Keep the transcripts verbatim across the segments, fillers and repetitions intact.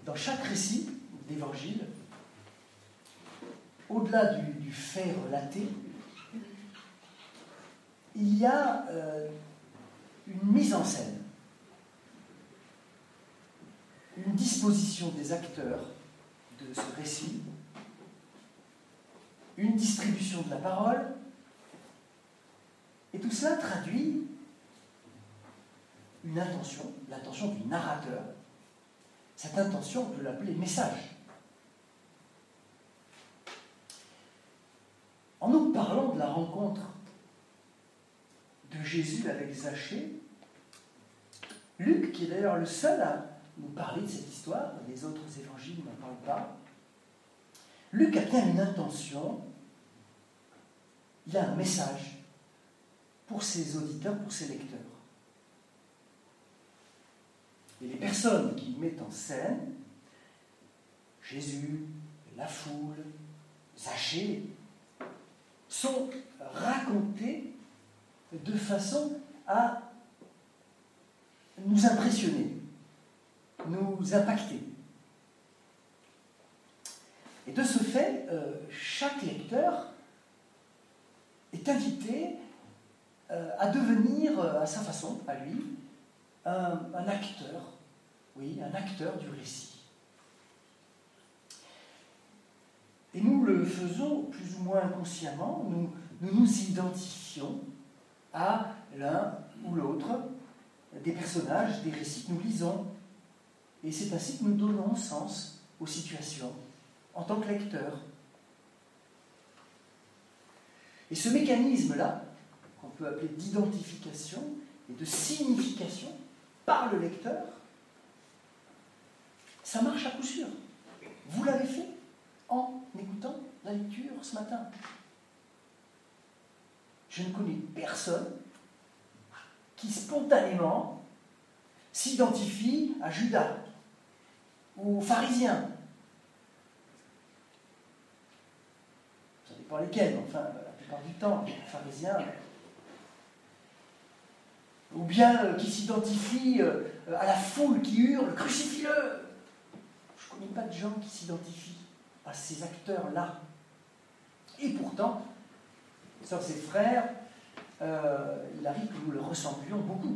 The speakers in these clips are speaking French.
dans chaque récit d'évangile, au-delà du, du fait relaté, il y a euh, une mise en scène, une disposition des acteurs de ce récit, une distribution de la parole, et tout cela traduit une intention, l'intention du narrateur. Cette intention, on peut l'appeler message. En nous parlant de la rencontre de Jésus avec Zachée, Luc, qui est d'ailleurs le seul à nous parler de cette histoire, les autres évangiles n'en parlent pas, Luc a bien une intention, il a un message pour ses auditeurs, pour ses lecteurs. Et les personnes qu'il met en scène, Jésus, la foule, Zachée, sont racontées de façon à nous impressionner, nous impacter. Et de ce fait, euh, chaque lecteur est invité euh, à devenir, euh, à sa façon, à lui, un, un acteur, oui, un acteur du récit. Et nous le faisons plus ou moins inconsciemment, nous nous, nous identifions à l'un ou l'autre des personnages, des récits que nous lisons. Et c'est ainsi que nous donnons sens aux situations en tant que lecteurs. Et ce mécanisme-là, qu'on peut appeler d'identification et de signification par le lecteur, ça marche à coup sûr. Vous l'avez fait en écoutant la lecture ce matin. Je ne connais personne qui spontanément s'identifie à Judas ou aux pharisiens. Ça dépend lesquels, mais enfin, la plupart du temps, les pharisiens. Ou bien euh, qui s'identifie euh, à la foule qui hurle « Crucifie-le !» Je ne connais pas de gens qui s'identifient à ces acteurs-là. Et pourtant, sœurs et frères, euh, il arrive que nous le ressemblions beaucoup.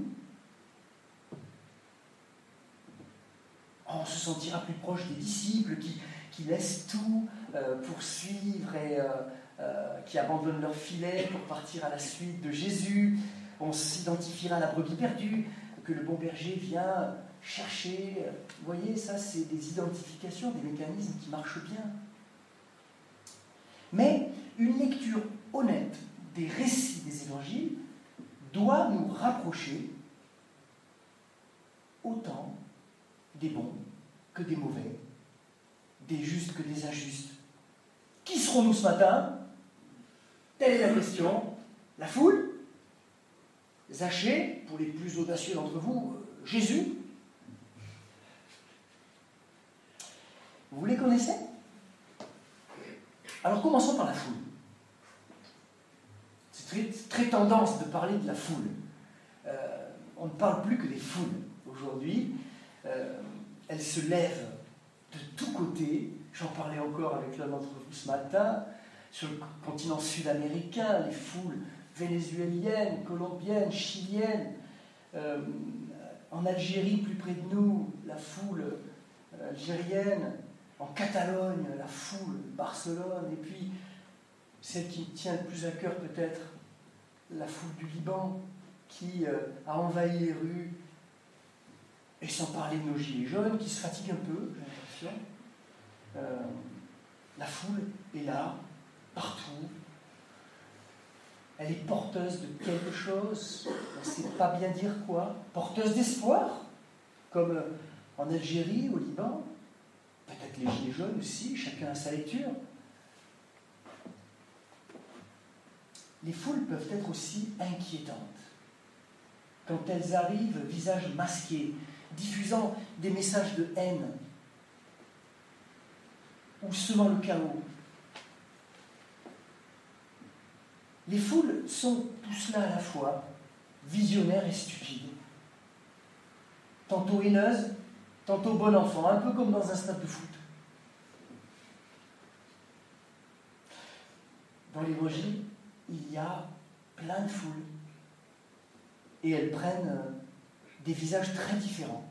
On se sentira plus proche des disciples qui, qui laissent tout euh, pour suivre et euh, euh, qui abandonnent leur filet pour partir à la suite de Jésus. On s'identifiera à la brebis perdue que le bon berger vient chercher. Vous voyez, ça, c'est des identifications, des mécanismes qui marchent bien. Mais une lecture honnête des récits des évangiles doit nous rapprocher autant des bons que des mauvais, des justes que des injustes. Qui serons-nous ce matin? Telle est la question. La foule? Zachée, pour les plus audacieux d'entre vous, Jésus? Vous les connaissez? Alors commençons par la foule. C'est très, très tendance de parler de la foule. Euh, on ne parle plus que des foules aujourd'hui. Euh, elles se lèvent de tous côtés. J'en parlais encore avec l'un d'entre vous ce matin. Sur le continent sud-américain, les foules vénézuéliennes, colombiennes, chiliennes. Euh, en Algérie, plus près de nous, la foule algérienne. En Catalogne, la foule, Barcelone. Et puis, celle qui tient le plus à cœur peut-être, la foule du Liban, qui euh, a envahi les rues. Et sans parler de nos gilets jaunes, qui se fatiguent un peu, j'ai l'impression. Euh, la foule est là, partout. Elle est porteuse de quelque chose, on ne sait pas bien dire quoi. Porteuse d'espoir, comme en Algérie, au Liban. Peut-être les gilets jaunes aussi, chacun a sa lecture. Les foules peuvent être aussi inquiétantes. Quand elles arrivent, visage masqué, diffusant des messages de haine, ou semant le chaos. Les foules sont tout cela à la fois, visionnaires et stupides. Tantôt haineuses, tantôt bon enfant, un peu comme dans un stade de foot. Dans l'Évangile, il y a plein de foules. Et elles prennent des visages très différents.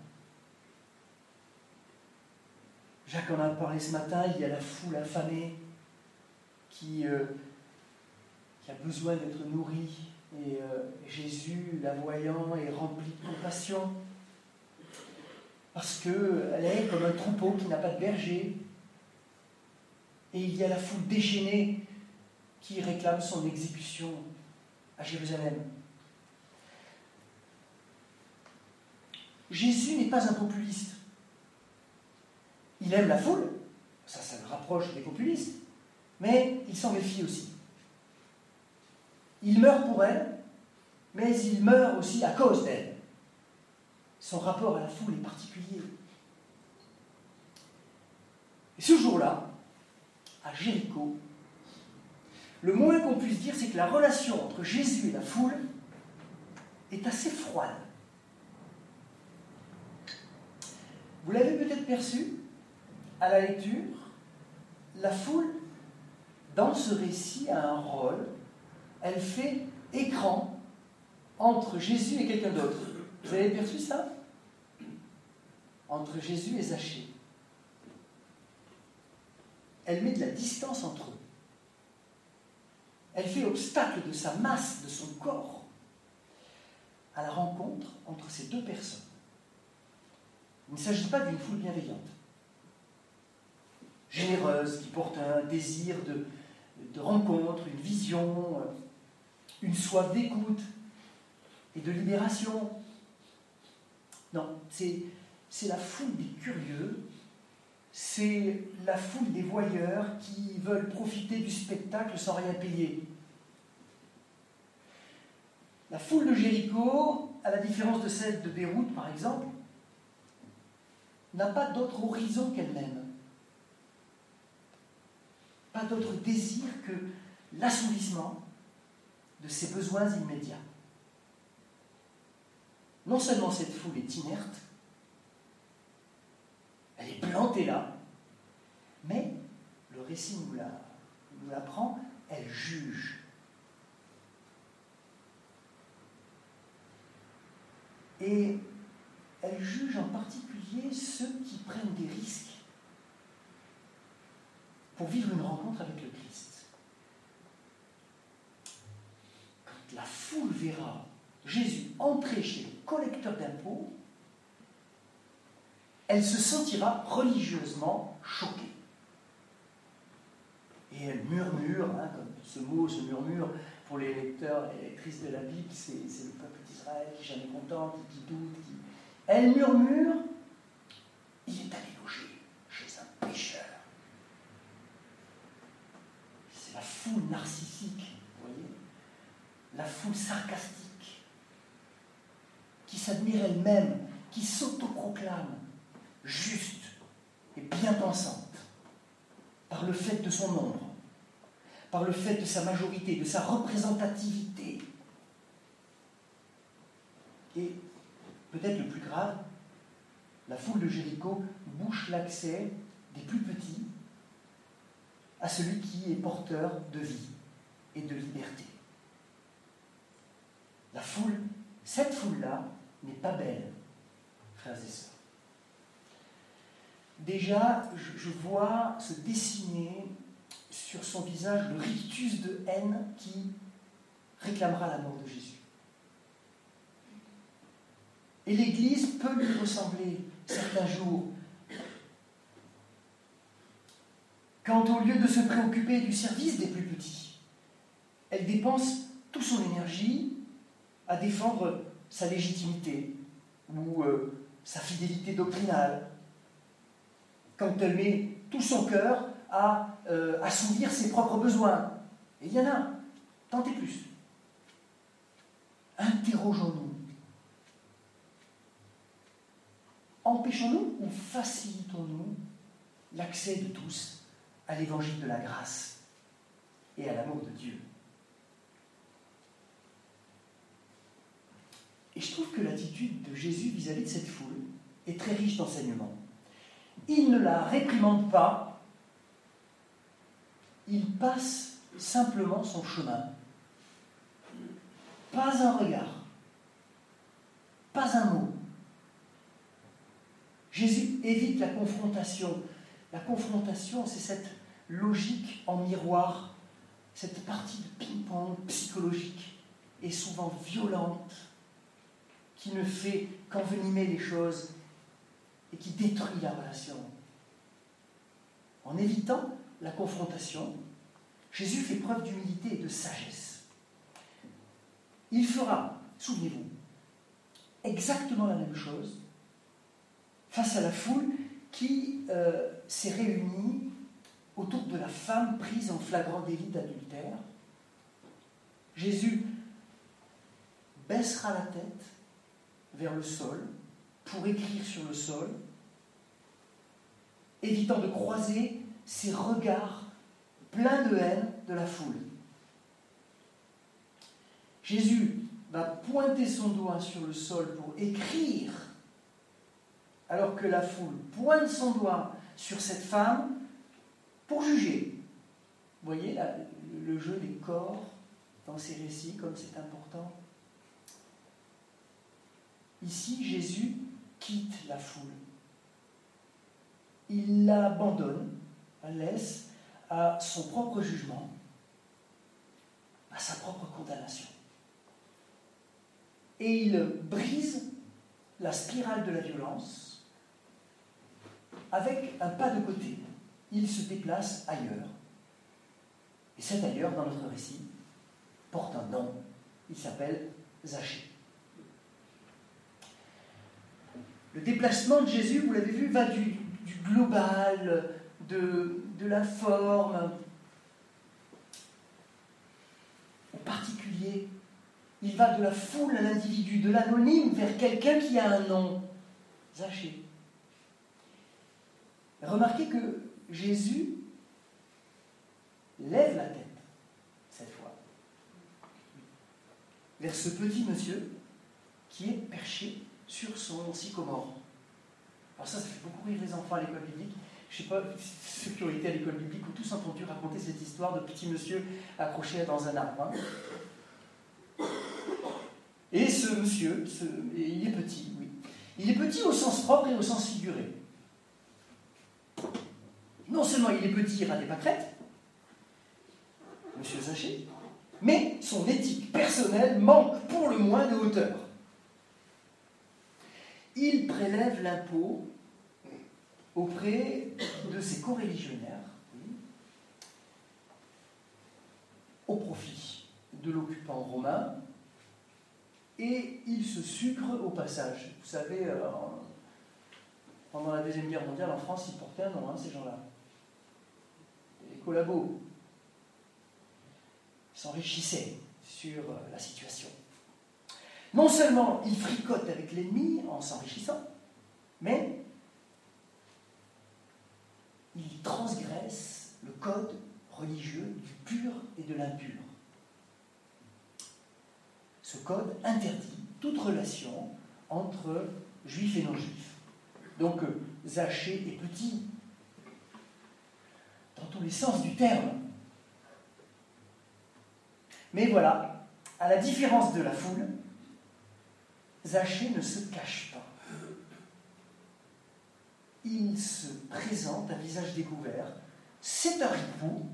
Jacques en a parlé ce matin, il y a la foule affamée qui, euh, qui a besoin d'être nourrie. Et euh, Jésus, la voyant, est rempli de compassion. Parce qu'elle est comme un troupeau qui n'a pas de berger. Et il y a la foule déchaînée qui réclame son exécution à Jérusalem. Jésus n'est pas un populiste. Il aime la foule, ça, ça le rapproche des populistes, mais il s'en méfie aussi. Il meurt pour elle, mais il meurt aussi à cause d'elle. Son rapport à la foule est particulier. Et ce jour-là, à Jéricho, le moins qu'on puisse dire, c'est que la relation entre Jésus et la foule est assez froide. Vous l'avez peut-être perçu à la lecture, la foule, dans ce récit, a un rôle. Elle fait écran entre Jésus et quelqu'un d'autre. Vous avez perçu ça? Entre Jésus et Zachée. Elle met de la distance entre eux. Elle fait obstacle de sa masse, de son corps, à la rencontre entre ces deux personnes. Il ne s'agit pas d'une foule bienveillante, généreuse, qui porte un désir de, de rencontre, une vision, une soif d'écoute et de libération. Non, c'est, c'est la foule des curieux, c'est la foule des voyeurs qui veulent profiter du spectacle sans rien payer. La foule de Jéricho, à la différence de celle de Beyrouth par exemple, n'a pas d'autre horizon qu'elle-même. Pas d'autre désir que l'assouvissement de ses besoins immédiats. Non seulement cette foule est inerte, elle est plantée là, mais le récit nous, la, nous l'apprend, elle juge. Et elle juge en particulier ceux qui prennent des risques pour vivre une rencontre avec le Christ. Quand la foule verra Jésus entrer chez le collecteur d'impôts, elle se sentira religieusement choquée. Et elle murmure, hein, comme ce mot se murmure pour les lecteurs et les lectrices de la Bible, c'est, c'est le peuple d'Israël qui est jamais content, qui, qui doute, qui... Elle murmure, il est allé loger chez un pécheur. C'est la foule narcissique, vous voyez, la foule sarcastique, qui s'admire elle-même, qui s'autoproclame juste et bien pensante, par le fait de son nombre, par le fait de sa majorité, de sa représentativité. Et peut-être le plus grave, la foule de Jéricho bouche l'accès des plus petits à celui qui est porteur de vie et de liberté. La foule, cette foule-là, n'est pas belle, frères et sœurs. Déjà, je vois se dessiner sur son visage le rictus de haine qui réclamera la mort de Jésus. Et l'Église peut lui ressembler certains jours, quand au lieu de se préoccuper du service des plus petits, elle dépense toute son énergie à défendre sa légitimité ou euh, sa fidélité doctrinale, quand elle met tout son cœur à euh, assouvir ses propres besoins. Et il y en a, tant et plus. Interrogeons-nous. Empêchons-nous ou facilitons-nous l'accès de tous à l'évangile de la grâce et à l'amour de Dieu? Et je trouve que l'attitude de Jésus vis-à-vis de cette foule et très riche d'enseignement. Il ne la réprimande pas, il passe simplement son chemin. Pas un regard, pas un mot. Jésus évite la confrontation. La confrontation, c'est cette logique en miroir, cette partie de ping-pong psychologique et souvent violente, qui ne fait qu'envenimer les choses et qui détruit la relation. En évitant la confrontation, Jésus fait preuve d'humilité et de sagesse. Il fera, souvenez-vous, exactement la même chose face à la foule qui euh, s'est réunie autour de la femme prise en flagrant délit d'adultère. Jésus baissera la tête vers le sol pour écrire sur le sol, évitant de croiser ses regards pleins de haine de la foule. Jésus va pointer son doigt sur le sol pour écrire, alors que la foule pointe son doigt sur cette femme pour juger. Vous voyez là, le jeu des corps dans ces récits, comme c'est important. Ici, Jésus quitte la foule. Il l'abandonne, la laisse à son propre jugement, à sa propre condamnation. Et il brise la spirale de la violence avec un pas de côté. Il se déplace ailleurs. Et cet ailleurs, dans notre récit, porte un nom. Il s'appelle Zachée. Le déplacement de Jésus, vous l'avez vu, va du, du global, de, de la forme, au particulier. Il va de la foule à l'individu, de l'anonyme vers quelqu'un qui a un nom, Zachée. Remarquez que Jésus lève la tête, cette fois, vers ce petit monsieur qui est perché sur son sycomore. Alors ça, ça fait beaucoup rire les enfants à l'école biblique. Je ne sais pas, ceux qui ont été à l'école biblique ont tous entendu raconter cette histoire de petit monsieur accroché dans un arbre. Hein. Et ce monsieur, ce, il est petit, oui. Il est petit au sens propre et au sens figuré. Non seulement il est petit, il rate des pâquerettes, monsieur Zachée, mais son éthique personnelle manque pour le moins de hauteur. Il prélève l'impôt auprès de ses coreligionnaires, oui, au profit de l'occupant romain, et il se sucre au passage. Vous savez, euh, pendant la Deuxième Guerre mondiale, en France, ils portaient un nom, hein, ces gens-là. Les collabos. Ils s'enrichissaient sur euh, la situation. Non seulement il fricote avec l'ennemi en s'enrichissant, mais il transgresse le code religieux du pur et de l'impur. Ce code interdit toute relation entre juifs et non-juifs. Donc Zachée est petit, dans tous les sens du terme. Mais voilà, à la différence de la foule, Zachée ne se cache pas. Il se présente à visage découvert. C'est un ripou,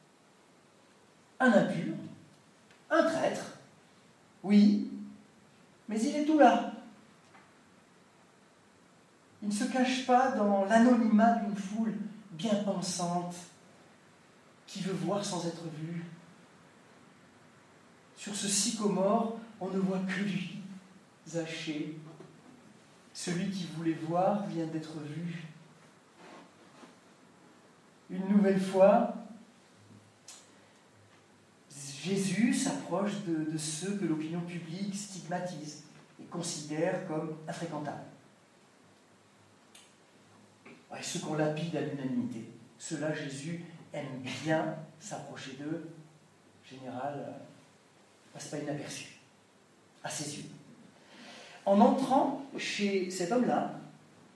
un impur, un traître, oui, mais il est tout là. Il ne se cache pas dans l'anonymat d'une foule bien pensante qui veut voir sans être vue. Sur ce sycomore, on ne voit que lui, Zachée. Celui qui voulait voir vient d'être vu. Une nouvelle fois, Jésus s'approche de, de ceux que l'opinion publique stigmatise et considère comme infréquentables. Ouais, ceux qu'on lapide à l'unanimité. Ceux-là, Jésus aime bien s'approcher d'eux. En général, euh, passe pas inaperçu, à ses yeux. En entrant chez cet homme-là,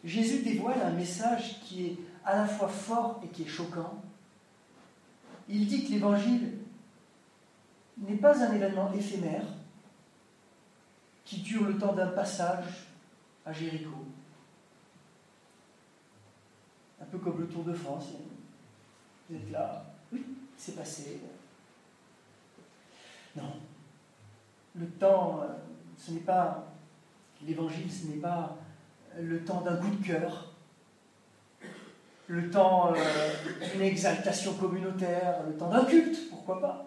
Jésus dévoile un message qui est à la fois fort et qui est choquant. Il dit que l'Évangile n'est pas un événement éphémère qui dure le temps d'un passage à Jéricho. Un peu comme le Tour de France. Vous êtes là, oui, c'est passé. Non. Le temps, ce n'est pas, l'Évangile, ce n'est pas le temps d'un coup de cœur, le temps euh, d'une exaltation communautaire, le temps d'un culte, pourquoi pas.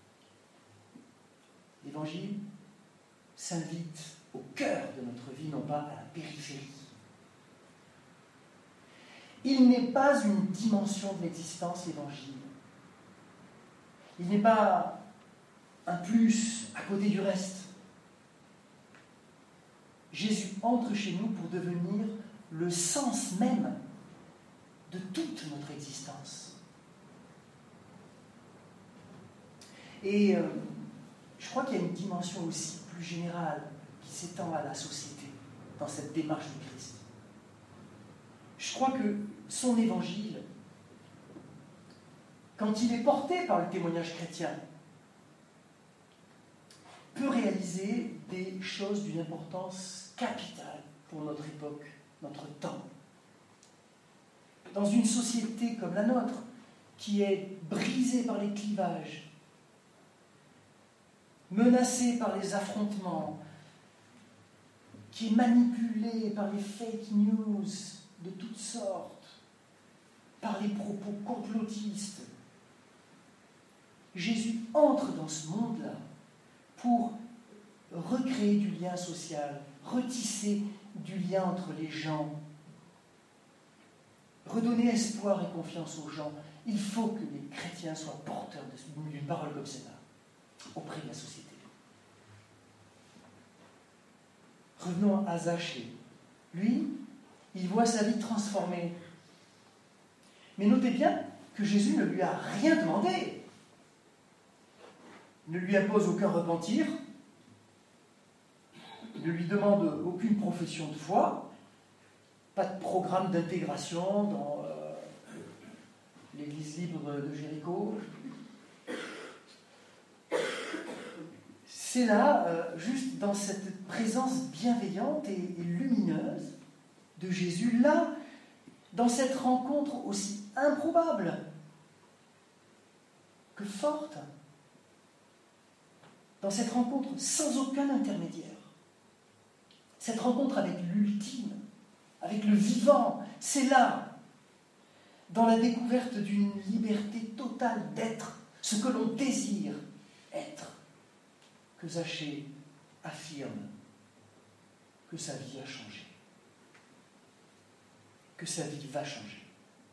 L'Évangile s'invite au cœur de notre vie, non pas à la périphérie. Il n'est pas une dimension de l'existence, l'Évangile. Il n'est pas un plus à côté du reste. Jésus entre chez nous pour devenir le sens même de toute notre existence. Et euh, je crois qu'il y a une dimension aussi plus générale qui s'étend à la société dans cette démarche du Christ. Je crois que son évangile, quand il est porté par le témoignage chrétien, peut réaliser des choses d'une importance capitale pour notre époque, notre temps. Dans une société comme la nôtre, qui est brisée par les clivages, menacée par les affrontements, qui est manipulée par les fake news de toutes sortes, par les propos complotistes, Jésus entre dans ce monde-là pour recréer du lien social, retisser du lien entre les gens, redonner espoir et confiance aux gens. Il faut que les chrétiens soient porteurs d'une parole comme celle-là auprès de la société. Revenons à Zachée. Lui, il voit sa vie transformée. Mais notez bien que Jésus ne lui a rien demandé. Ne lui impose aucun repentir, ne lui demande aucune profession de foi, pas de programme d'intégration dans euh, l'église libre de Jéricho. C'est là, euh, juste dans cette présence bienveillante et, et lumineuse de Jésus, là, dans cette rencontre aussi improbable que forte, dans cette rencontre sans aucun intermédiaire, cette rencontre avec l'ultime, avec le vivant, c'est là, dans la découverte d'une liberté totale d'être, ce que l'on désire être, que Zachée affirme que sa vie a changé, que sa vie va changer.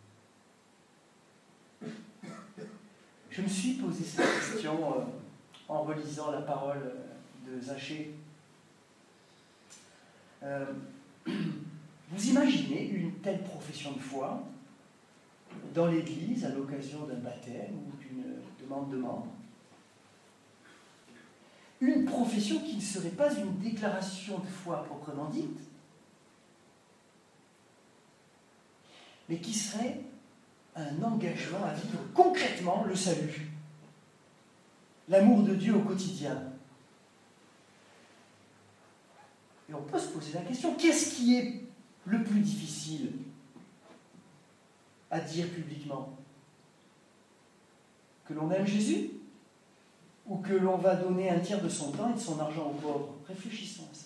Je me suis posé cette question euh, en relisant la parole de Zachée. Euh, vous imaginez une telle profession de foi dans l'Église à l'occasion d'un baptême ou d'une demande de membre? Une profession qui ne serait pas une déclaration de foi proprement dite, mais qui serait un engagement à vivre concrètement le salut, l'amour de Dieu au quotidien. Et on peut se poser la question, qu'est-ce qui est le plus difficile à dire publiquement? Que l'on aime Jésus? Ou que l'on va donner un tiers de son temps et de son argent aux pauvres? Réfléchissons à ça.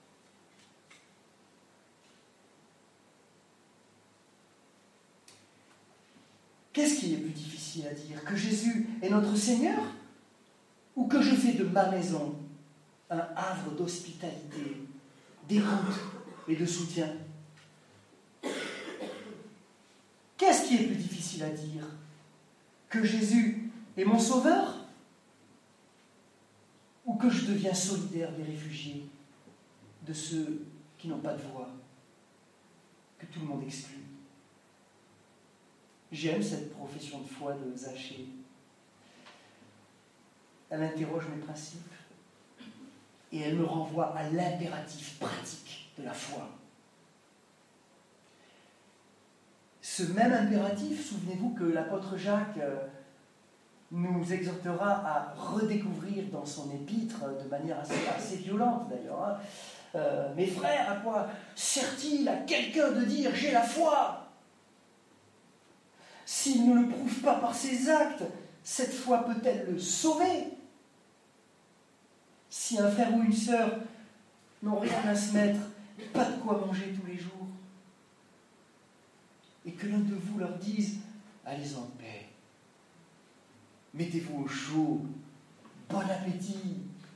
Qu'est-ce qui est plus difficile à dire? Que Jésus est notre Seigneur? Ou que je fais de ma maison un havre d'hospitalité, d'écoute et de soutien? Qu'est-ce qui est plus difficile à dire? Que Jésus est mon sauveur? Ou que je deviens solidaire des réfugiés, de ceux qui n'ont pas de voix, que tout le monde exclut? J'aime cette profession de foi de Zachée. Elle interroge mes principes et elle me renvoie à l'impératif pratique de la foi. ce même impératif, souvenez-vous que l'apôtre Jacques euh, nous exhortera à redécouvrir dans son épître, de manière assez, assez violente d'ailleurs, hein, euh, mes frères, à quoi sert-il à quelqu'un de dire « j'ai la foi » s'il ne le prouve pas par ses actes, cette foi peut-elle le sauver? Si un frère ou une sœur n'ont rien à se mettre, pas de quoi manger tous les jours, et que l'un de vous leur dise « allez en paix, mettez-vous au chaud, bon appétit »,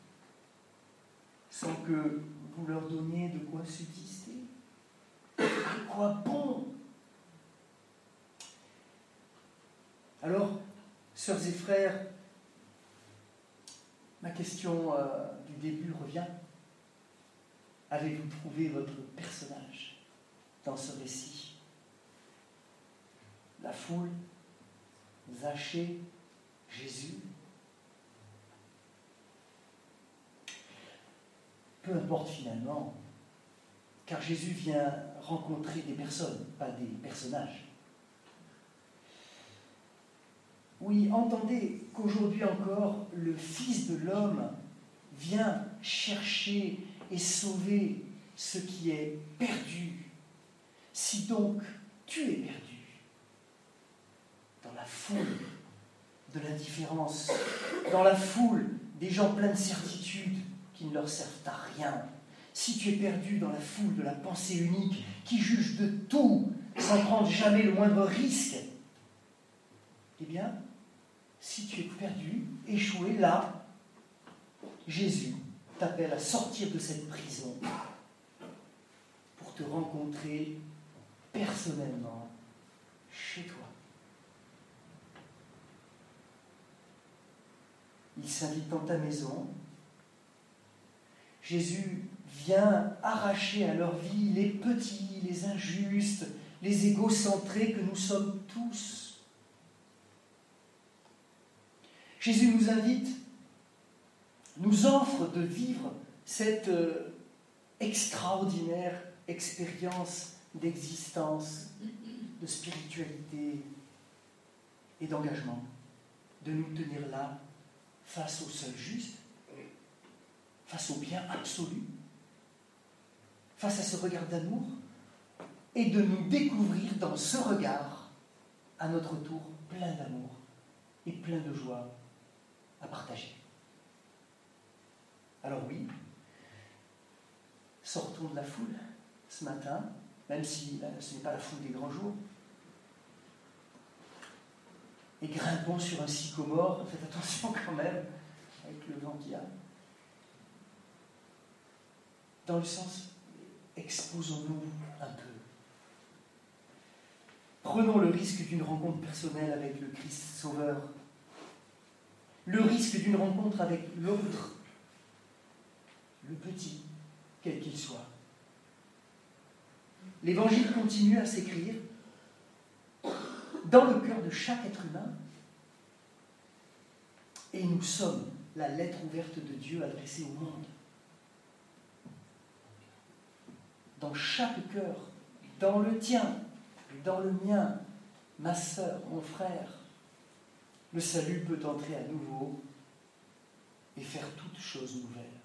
sans que vous leur donniez de quoi subsister. À quoi bon? Alors, sœurs et frères, ma question euh, du début revient. Avez-vous trouvé votre personnage dans ce récit? La foule, Zachée, Jésus. Peu importe finalement, car Jésus vient rencontrer des personnes, pas des personnages. Oui, entendez qu'aujourd'hui encore, le Fils de l'homme vient chercher et sauver ce qui est perdu. Si donc tu es perdu dans la foule de l'indifférence, dans la foule des gens pleins de certitudes qui ne leur servent à rien, si tu es perdu dans la foule de la pensée unique qui juge de tout sans prendre jamais le moindre risque, eh bien, si tu es perdu, échoué là, Jésus t'appelle à sortir de cette prison pour te rencontrer personnellement chez toi. Il s'invite dans ta maison. Jésus vient arracher à leur vie les petits, les injustes, les égocentrés que nous sommes tous. Jésus nous invite, nous offre de vivre cette euh, extraordinaire expérience d'existence, de spiritualité et d'engagement, de nous tenir là, face au seul juste, face au bien absolu, face à ce regard d'amour, et de nous découvrir dans ce regard, à notre tour, plein d'amour et plein de joie à partager. Alors oui, sortons de la foule ce matin, même si ce n'est pas la foule des grands jours, et grimpons sur un sycomore, faites attention quand même, avec le vent qu'il y a. Dans le sens, exposons-nous un peu. Prenons le risque d'une rencontre personnelle avec le Christ Sauveur, le risque d'une rencontre avec l'autre, le petit, quel qu'il soit. L'Évangile continue à s'écrire dans le cœur de chaque être humain, et nous sommes la lettre ouverte de Dieu adressée au monde. Dans chaque cœur, dans le tien, dans le mien, ma sœur, mon frère, le salut peut entrer à nouveau et faire toute chose nouvelle.